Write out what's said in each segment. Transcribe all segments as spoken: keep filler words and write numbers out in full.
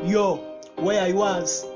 Yo, where I was,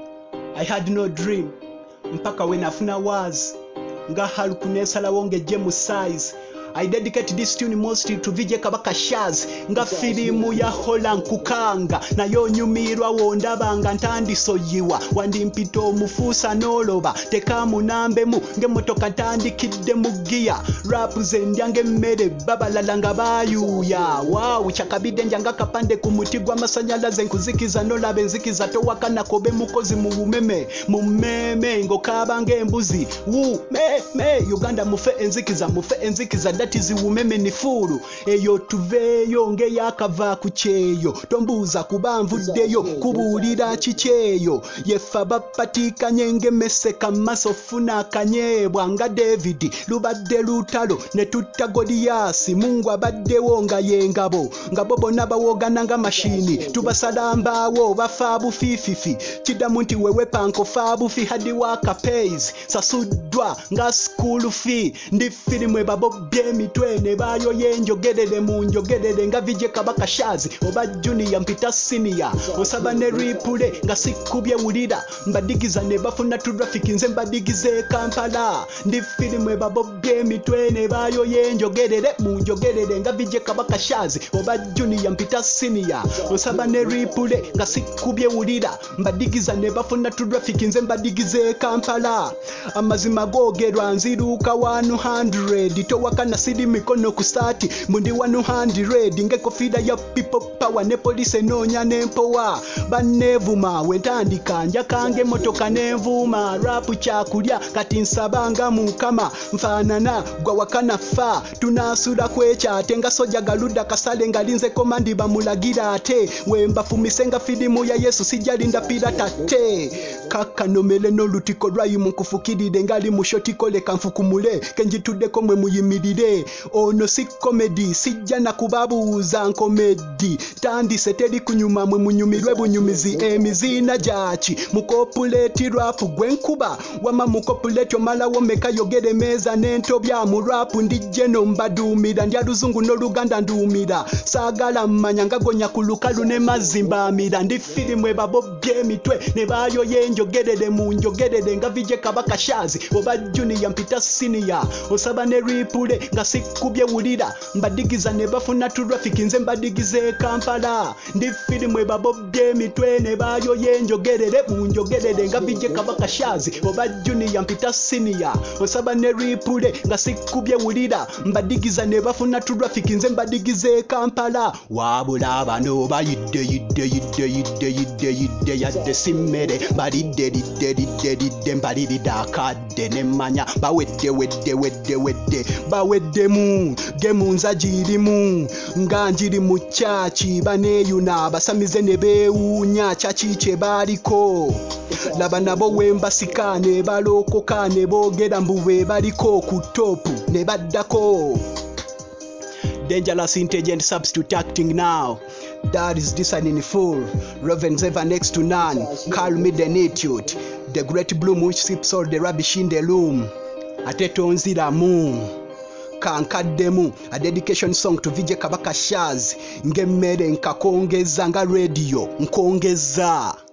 I had no dream. Mpaka when afuna was, nga halukunesala wonge jemu size. I dedicate this tune mostly to Vijay Kabaka Shaz. Nga filimu ya Holland kukanga na yo nyumirwa wondabanga ntandiso yiwa wandimpito mufusa noloba teka munambe mu nge motoka ntandikidde mu gia rap ze ndyange mmere babalalanga bayuya wow chakabide njanga kapande ku muti gwa masanyalaze nkuzikiza nolabe nzikiza towakana kobe mukozi mu umeme mu meme ngo kabange embuzi wu me me Uganda mufe enzikiza mufe enzikiza that is umeme ni furu eyo tuveyo nge yakava kucheyo tombuza kubamvuddeyo kubulira kicheyo yefa bapatika nyenge meseka masofuna kanyebwa nga David lubadde lutalo ne tutta Goliath Mungu abaddewo nga yengabo nga bobo nabawogana nga mashini tubasalambawo bafa bufififi kidamu nti wewe panko fa bufi hadi waka pays sasudwa nga school fee ndi filmwe babo mitwe ne bayo yenjogerere mu njogerere nga Vijay Kabaka Shazi oba junior mpita senior osaba ne ripule nga sikubye wulira mbadigiza ne bafuna traffic nze mbadigize Kampala ndi filmwe babo mitwe ne bayo yenjogerere mu njogerere nga Vijay Kabaka Shazi oba junior mpita senior osaba ne ripule nga sikubye wulira mbadigiza ne bafuna traffic nze mbadigize Kampala amazima gogerwa nziruka one hundred towakana sidi mikono kusati mundi one hundred nge kofida ya people power ne police nonya nempowa banevuma wentandika nja kange motoka nevuma rap chakulya kati nsabanga mukama mfanana gwa wakana fa tunasura kwecha atenga soja galuda kasale ngalinze komandi bamulagira ate wemba fumisenga fidimu ya Yesu sijalinda pirata te kaka nomele no lutiko rwayi munkufukiride ngali mushotiko leka mfukumule kenjitude komwe muyimirire ono si comedy sijja na kubabuuza comedy tandise teri kunyuma mwe munyumirwe bunyumizi emizina jachi mukopuleti rap gwenkuba wama mukopuleti omalawo meka yogere meza nento bya mu rap ndijje no mbadumira ndya luzungu no luganda ndumira sagala mmanya gonya kulukalu ne mazimba mira ndi filimwe babo byemitwe ne bayo yenjogerere mu njogerere nga Vijay Kabaka Shazi oba junior mpita senior osaba ne ripule nga sikubye wulira mbadigiza ne bafuna traffic nze mbadigize Kampala ndi filimwe babo mitwe ne bayo yenjogerere mu njogerere nga Vijay Kabaka Shazi oba junior mpita senior osaba ne ripule nga sikubye wulira mbadigiza ne bafuna traffic nze mbadigize Kampala wabula bano bayidde yidde yidde yidde yidde yidde yadde simmere balidde lidde lidde lidde mbalirida akadde nemmanya bawedde wedde wedde wedde bawedde mu gemu nzajirimu nga njiri mu chachi baneyuna basamize ne bewunya chachi che baliko laba nabo wemba sikane balokokane bogera mbuwe baliko ku top ne baddako dangerous intelligent substitute acting now. That is this in full. Reverend ever next to none. Call me the Nitude, the great bloom which sips all the rubbish in the loom. Atetonzira mu kankaddemu a dedication song to Vijay Kabaka Shaz ngemmere nkakongeza nga radio nkongeza